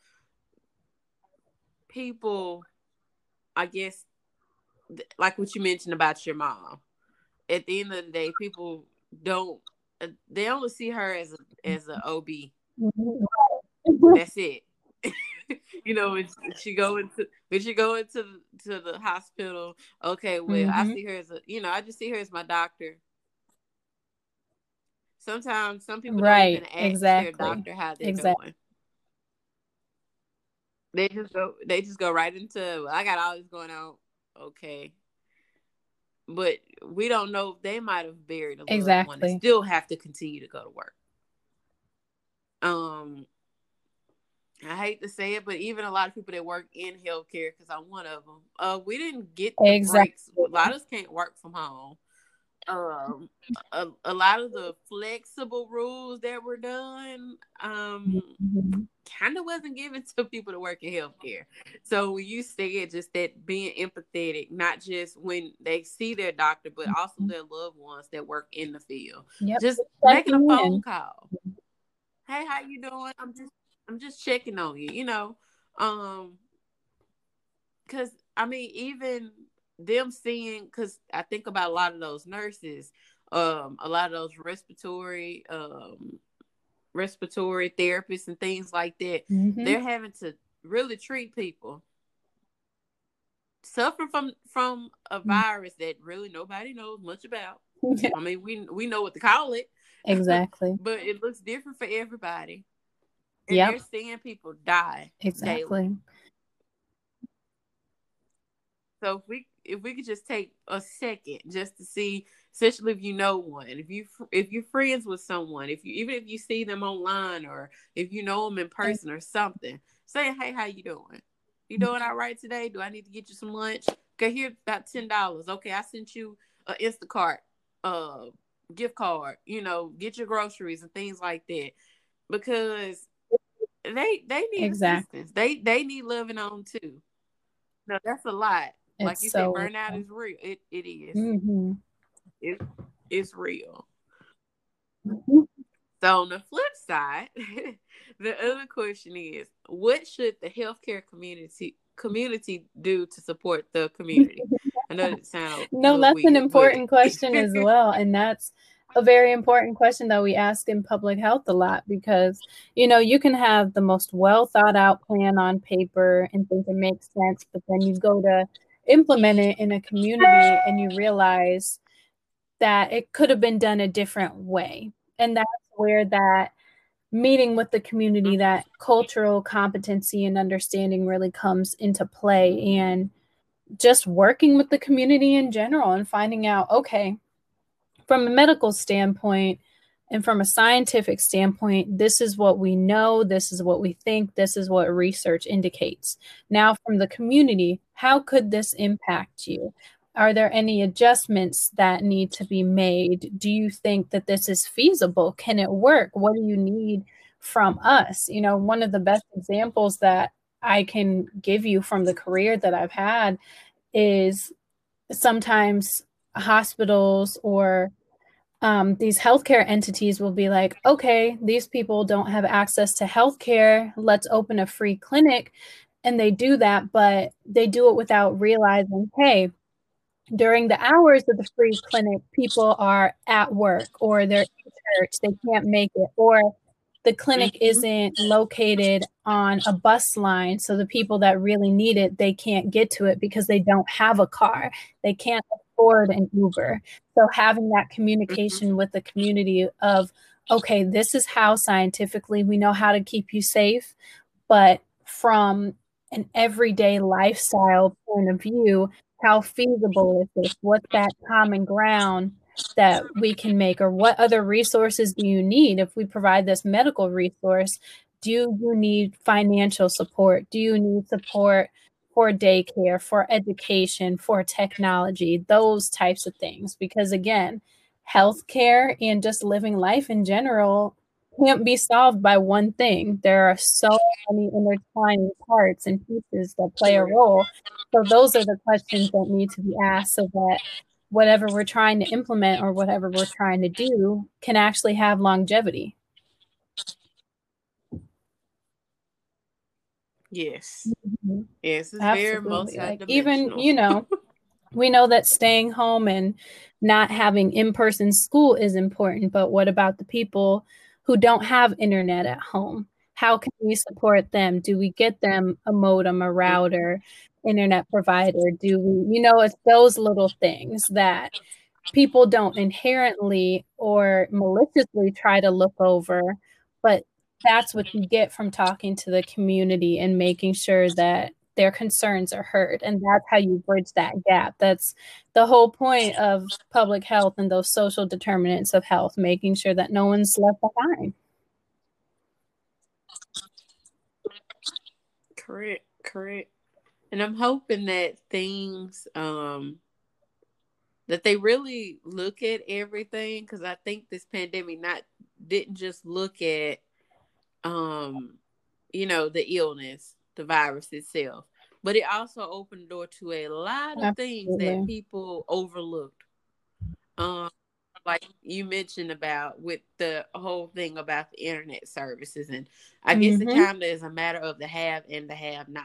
people, I guess, like what you mentioned about your mom. At the end of the day, people don't, they only see her as a, as an O B. That's it. You know, when she go into when she go into to the hospital, okay, well, mm-hmm. I see her as a, you know, I just see her as my doctor. Sometimes some people right, don't even ask exactly. their doctor how they're exactly. doing. They just go they just go right into, well, I got all this going on. Okay. But we don't know if they might have buried a loved exactly. one and still have to continue to go to work. Um I hate to say it, but even a lot of people that work in healthcare, because I'm one of them, uh, we didn't get the exactly. breaks. A lot of us can't work from home. Um, a, a lot of the flexible rules that were done, um, mm-hmm. kind of wasn't given to people to work in healthcare. So when you said just that being empathetic, not just when they see their doctor, but also their loved ones that work in the field, yep. just making a phone in. call. Hey, how you doing? I'm just I'm just checking on you, you know, um, because I mean, even them seeing, because I think about a lot of those nurses, um, a lot of those respiratory, um, respiratory therapists and things like that. Mm-hmm. They're having to really treat people suffering from from a virus that really nobody knows much about. Yeah. I mean, we we know what to call it, exactly, but it looks different for everybody. And yep. they're seeing people die exactly. daily. So if we if we could just take a second just to see, especially if you know one, if you if you're friends with someone, if you even if you see them online or if you know them in person or something, say, hey, how you doing? You doing all right today? Do I need to get you some lunch? Okay, here's about ten dollars. Okay, I sent you an Instacart uh gift card. You know, get your groceries and things like that, because they they need exactly. assistance. They they need loving on too. No, that's a lot. It's like you so said, burnout is real. It it is. Mm-hmm. It, it's real. Mm-hmm. So on the flip side, the other question is, what should the healthcare community community do to support the community? I know it sounds no, that's weird, an important but... question as well, and that's a very important question that we ask in public health a lot, because, you know, you can have the most well thought out plan on paper and think it makes sense, but then you go to implement it in a community and you realize that it could have been done a different way. And that's where that meeting with the community, that cultural competency and understanding really comes into play, and just working with the community in general and finding out, okay, from a medical standpoint and from a scientific standpoint, this is what we know, this is what we think, this is what research indicates. Now, from the community, how could this impact you? Are there any adjustments that need to be made? Do you think that this is feasible? Can it work? What do you need from us? You know, one of the best examples that I can give you from the career that I've had is sometimes hospitals or um, these healthcare entities will be like, okay, these people don't have access to healthcare. Let's open a free clinic. And they do that, but they do it without realizing, hey, during the hours of the free clinic, people are at work or they're in church, they can't make it, or the clinic Mm-hmm. isn't located on a bus line. So the people that really need it, they can't get to it because they don't have a car. They can't afford an Uber. So having that communication Mm-hmm. with the community of, okay, this is how scientifically we know how to keep you safe, but from an everyday lifestyle point of view, how feasible is this? What's that common ground that we can make? Or what other resources do you need? If we provide this medical resource, do you need financial support? Do you need support for daycare, for education, for technology, those types of things? Because again, healthcare and just living life in general can't be solved by one thing. There are so many intertwining parts and pieces that play a role. So those are the questions that need to be asked so that whatever we're trying to implement or whatever we're trying to do can actually have longevity. Yes. Mm-hmm. Yes, it's very Absolutely. Like even, multidimensional. you know, we know that staying home and not having in-person school is important, but what about the people who don't have internet at home? How can we support them? Do we get them a modem, a router, internet provider? Do we, you know, it's those little things that people don't inherently or maliciously try to look over, but that's what you get from talking to the community and making sure that their concerns are heard. And that's how you bridge that gap. That's the whole point of public health and those social determinants of health, making sure that no one's left behind. Correct, correct. And I'm hoping that things, um, that they really look at everything, because I think this pandemic not didn't just look at, um, you know, the illness, the virus itself, but it also opened the door to a lot of things that Absolutely. people overlooked. Um, like you mentioned about with the whole thing about the internet services, and I guess it Mm-hmm. kind of is a matter of the have and the have not.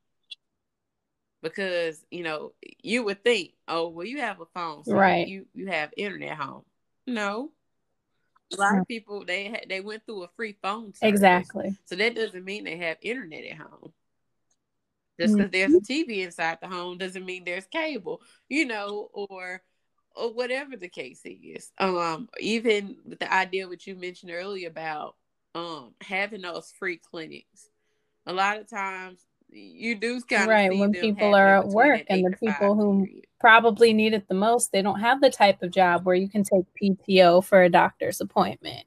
Because you know you would think, oh well, you have a phone, so you Right. you, you have internet home. No, a lot No. of people they ha- they went through a free phone service, Exactly. so that doesn't mean they have internet at home. Just because there's Mm-hmm. a T V inside the home doesn't mean there's cable, you know, or or whatever the case is. Um, even with the idea which you mentioned earlier about um having those free clinics, a lot of times you do kind of Right. see When them people are happening at between work that and eight the to people five who period. probably need it the most, they don't have the type of job where you can take P T O for a doctor's appointment.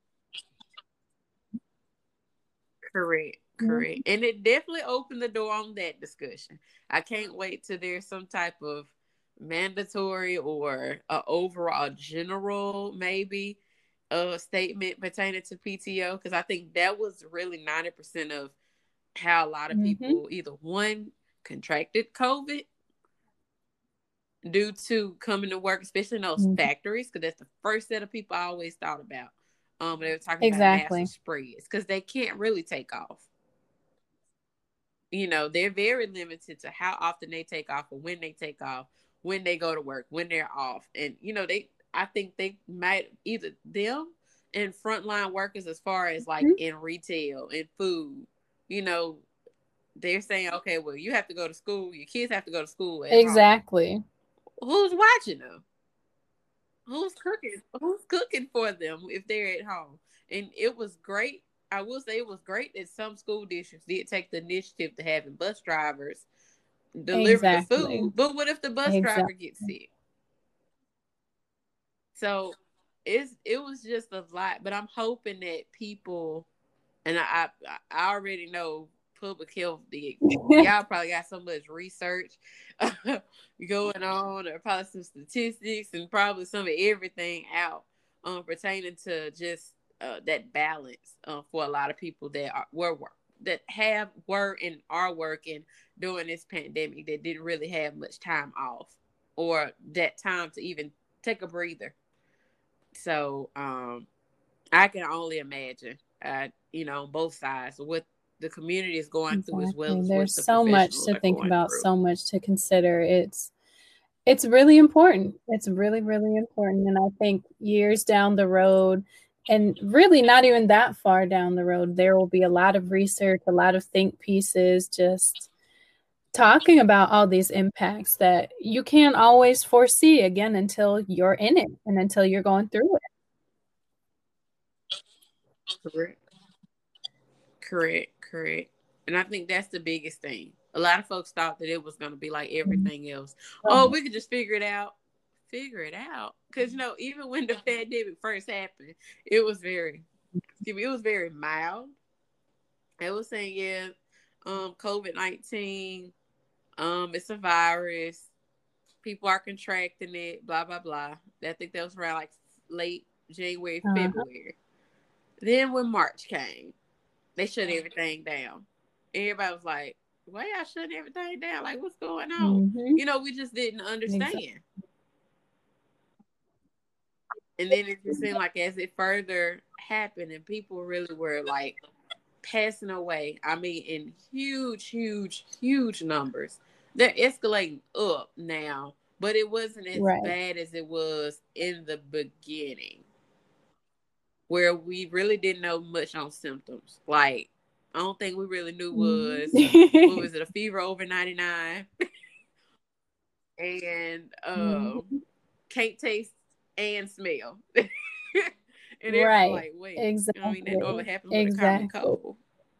Correct, correct. Mm-hmm. And it definitely opened the door on that discussion. I can't wait till there's some type of mandatory or a overall general maybe a statement pertaining to P T O, because I think that was really ninety percent of how a lot of Mm-hmm. people either one contracted COVID due to coming to work, especially in those Mm-hmm. factories, because that's the first set of people I always thought about. Um, they were talking about massive Exactly. spreads because they can't really take off. You know, they're very limited to how often they take off or when they take off, when they go to work, when they're off. And, you know, they, I think they might either them and frontline workers, as far as like Mm-hmm. in retail and food, you know, they're saying, okay, well, you have to go to school. Your kids have to go to school at home. Exactly. Who's watching them? Who's cooking? Who's cooking for them if they're at home? And it was great. I will say it was great that some school districts did take the initiative to having bus drivers deliver the Exactly. food. But what if the bus driver Exactly. gets sick? So it's it was just a lot. But I'm hoping that people, and I I, I already know public health did. Y'all probably got so much research going on, or probably some statistics, and probably some of everything out um, pertaining to just uh, that balance uh, for a lot of people that are were that have were and are working during this pandemic that didn't really have much time off or that time to even take a breather. So um, I can only imagine, uh, you know, both sides, what the community is going through as well Exactly. as what There's the so much professionals to are think going about, through. so much to consider. It's it's really important. It's really, really important. And I think years down the road, and really not even that far down the road, there will be a lot of research, a lot of think pieces, just talking about all these impacts that you can't always foresee again until you're in it and until you're going through it. Correct. Correct. Correct. And I think that's the biggest thing. A lot of folks thought that it was going to be like everything else. Oh, we could just figure it out. Figure it out. Because, you know, even when the pandemic first happened, it was very, excuse me, it was very mild. It was saying, yeah, um, COVID nineteen, um, it's a virus. People are contracting it, blah, blah, blah. I think that was around like late January, Uh-huh. February. Then when March came, they shut everything down. Everybody was like, why y'all shutting everything down? Like, what's going on? Mm-hmm. You know, we just didn't understand. Exactly. And then it just seemed like as it further happened and people really were like passing away, I mean, in huge, huge, huge numbers. They're escalating up now, but it wasn't as Right. bad as it was in the beginning, where we really didn't know much on symptoms. Like, I don't think we really knew was, Mm-hmm. what was it, a fever over ninety-nine? And um, Mm-hmm. can't taste and smell. And everyone's Right. like, wait, Exactly. I mean, that normally happens with Exactly. a common cold.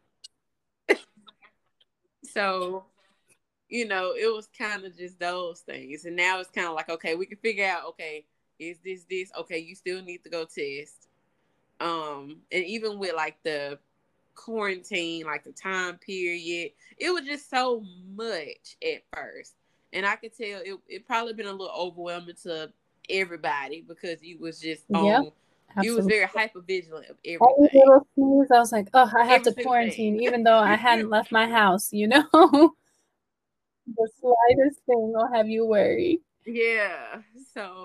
So, you know, it was kind of just those things. And now it's kind of like, okay, we can figure out, okay, is this this? Okay, you still need to go test. Um, and even with like the quarantine, like the time period, it was just so much at first. And I could tell it, it probably been a little overwhelming to everybody because you was just Yep. on, you was Absolutely. very hyper vigilant of Every everything. little sneeze, I was like, oh, I have Every to single quarantine, thing. even though I hadn't left my house, you know? The slightest thing will have you worried. Yeah. So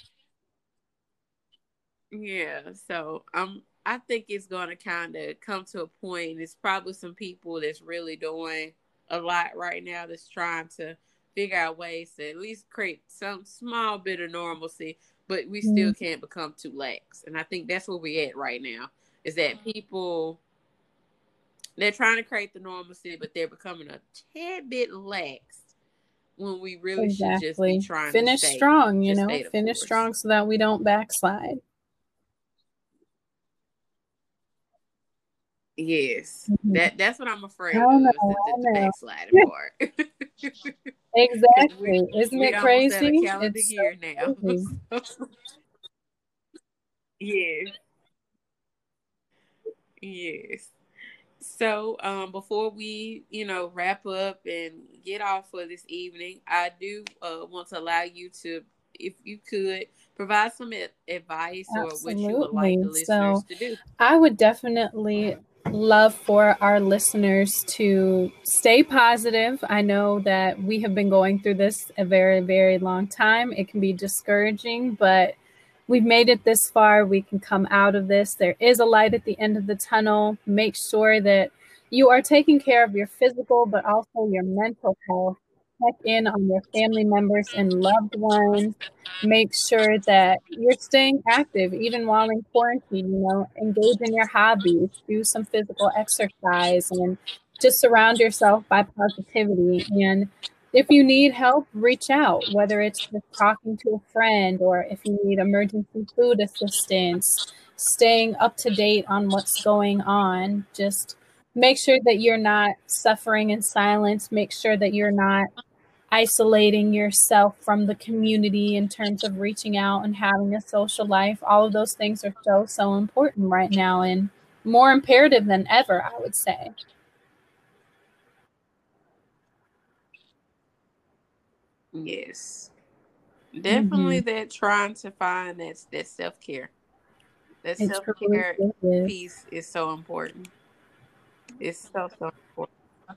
yeah. So um I think it's gonna kinda come to a point, and it's probably some people that's really doing a lot right now that's trying to figure out ways to at least create some small bit of normalcy, but we still Mm. can't become too lax. And I think that's where we're at right now. Is that people, they're trying to create the normalcy, but they're becoming a tad bit lax when we really should just be Exactly. trying Finish to stay, strong, you just know? stay the Finish course. strong so that we don't backslide. Yes, Mhm. that that's what I'm afraid I of, know, is the, the, I the know. backsliding part. Because we Exactly. Isn't we it almost at a crazy? calendar It's so year now. crazy. So, yes, yes. So, um, before we, you know, wrap up and get off for this evening, I do uh, want to allow you to, if you could, provide some ad- advice or what you would like the Absolutely. listeners So to do. I would definitely love for our listeners to stay positive. I know that we have been going through this a very, very long time. It can be discouraging, but we've made it this far. We can come out of this. There is a light at the end of the tunnel. Make sure that you are taking care of your physical, but also your mental health. Check in on your family members and loved ones. Make sure that you're staying active even while in quarantine. You know, engage in your hobbies, do some physical exercise, and just surround yourself by positivity. And if you need help, reach out, whether it's just talking to a friend or if you need emergency food assistance, staying up to date on what's going on. Just make sure that you're not suffering in silence. Make sure that you're not isolating yourself from the community in terms of reaching out and having a social life. All of those things are so, so important right now and more imperative than ever, I would say. Yes, definitely Mm-hmm. that trying to find that that self care. That It self truly care is. piece is so important. It's so so important.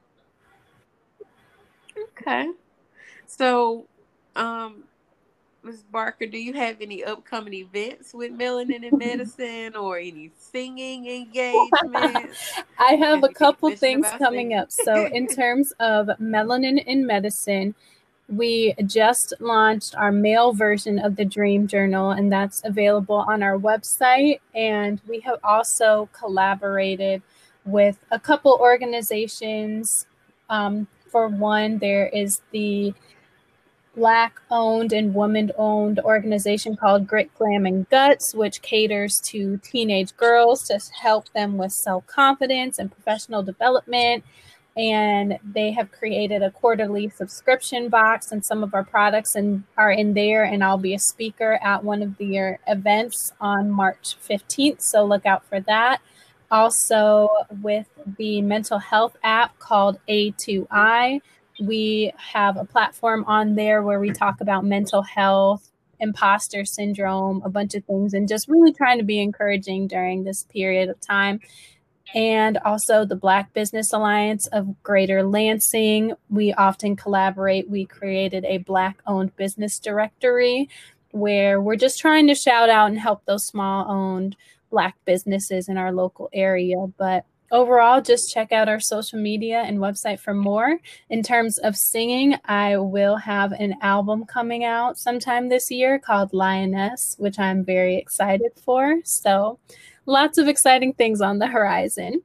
Okay, so um, Miz Barker, do you have any upcoming events with Melanin in Medicine or any singing engagements? I have Because a you did couple mention things about coming singing. up. So, in terms of Melanin in Medicine, We just launched our male version of the Dream Journal, and that's available on our website. And we have also collaborated with a couple organizations. Um, for one, there is the Black-owned and woman-owned organization called Grit, Glam, and Guts, which caters to teenage girls to help them with self-confidence and professional development. And they have created a quarterly subscription box, and some of our products and are in there. And I'll be a speaker at one of their events on March fifteenth, so look out for that. Also, with the mental health app called A two I, we have a platform on there where we talk about mental health, imposter syndrome, a bunch of things, and just really trying to be encouraging during this period of time. And also the Black Business Alliance of Greater Lansing. We often collaborate. We created a Black-owned business directory where we're just trying to shout out and help those small-owned Black businesses in our local area. But overall, just check out our social media and website for more. In terms of singing, I will have an album coming out sometime this year called Lioness, which I'm very excited for. So lots of exciting things on the horizon.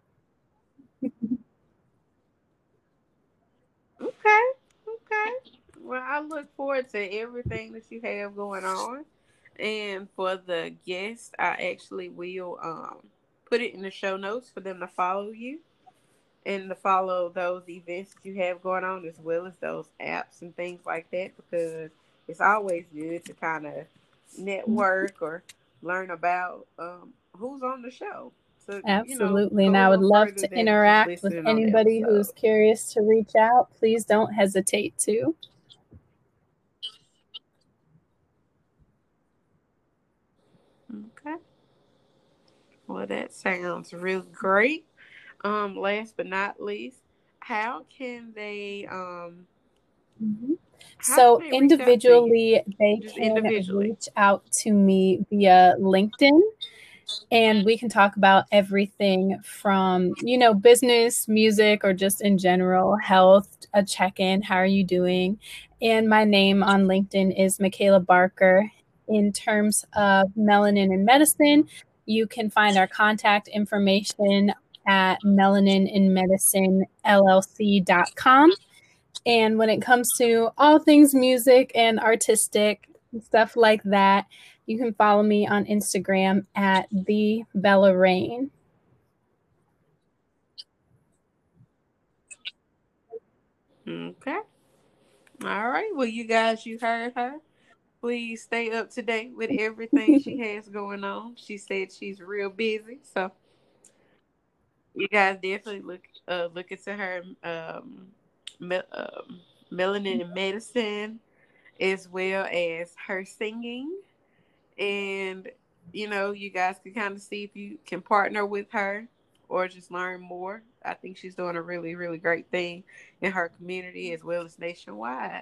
Okay, okay. Well, I look forward to everything that you have going on. And for the guests, I actually will um put it in the show notes for them to follow you and to follow those events that you have going on, as well as those apps and things like that, because it's always good to kind of network or learn about um, who's on the show. So, you know, Absolutely. And go a I would little love further to than just interact with listening on the anybody who's episode. curious to reach out. Please don't hesitate to. Okay. Well, that sounds really great. Um, last but not least, how can they um Mm-hmm. how can So they reach out to you? individually, they Just can individually. reach out to me via LinkedIn, and we can talk about everything from, you know, business, music, or just in general, health, a check-in, how are you doing? And my name on LinkedIn is Michaela Barker. In terms of Melanin in Medicine, you can find our contact information at melanin in medicine l l c dot com. And when it comes to all things music and artistic stuff like that, you can follow me on Instagram at the Bella Rain. Okay. All right. Well, you guys, you heard her. Please stay up to date with everything she has going on. She said she's real busy, so you guys definitely look uh look into her um, me- um melanin in medicine, as well as her singing. And you know, you guys can kind of see if you can partner with her or just learn more. I think she's doing a really, really great thing in her community as well as nationwide.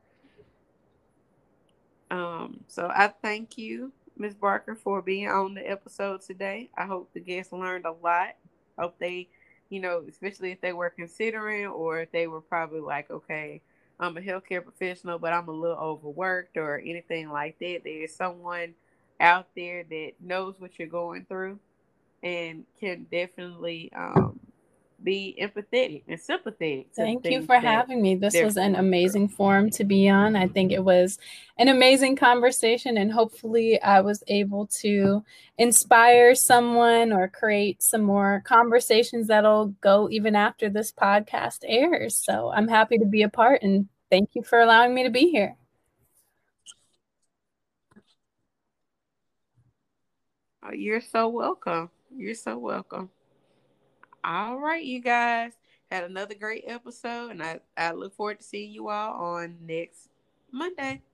Um, so I thank you, Miss Barker, for being on the episode today. I hope the guests learned a lot. Hope they, you know, especially if they were considering, or if they were probably like, okay, I'm a healthcare professional, but I'm a little overworked or anything like that. There is someone out there that knows what you're going through and can definitely um, be empathetic and sympathetic to the Thank you things for that having me. This they're was an going through. amazing forum to be on. I think it was an amazing conversation, and hopefully, I was able to inspire someone or create some more conversations that'll go even after this podcast airs. So I'm happy to be a part, and thank you for allowing me to be here. Oh, you're so welcome. You're so welcome. All right, you guys. Had another great episode, and I, I look forward to seeing you all on next Monday.